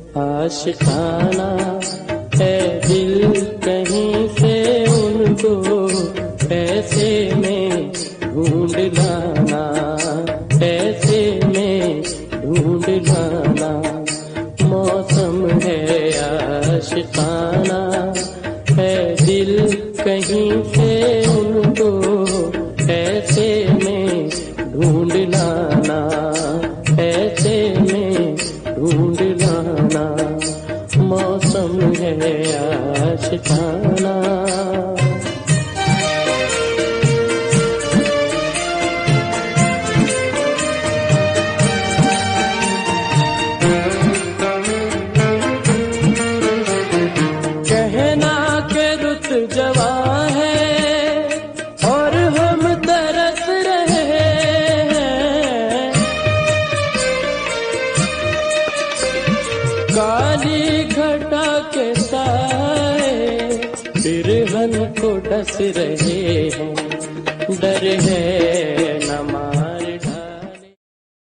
आशिकाना है दिल कहीं से उनको ऐसे में ढूंढ लाना, ऐसे में ढूंढ लाना। मौसम है आशिकाना है दिल कहीं से उनको ऐसे में ढूंढ लाना, ऐसे में ढूंढ लाना। मौसम है आशिकाना। कहना के रुत जवा है और हम तरस रहे हैं। काली घटा के साए बिरहन को डस रहे हैं। डर है न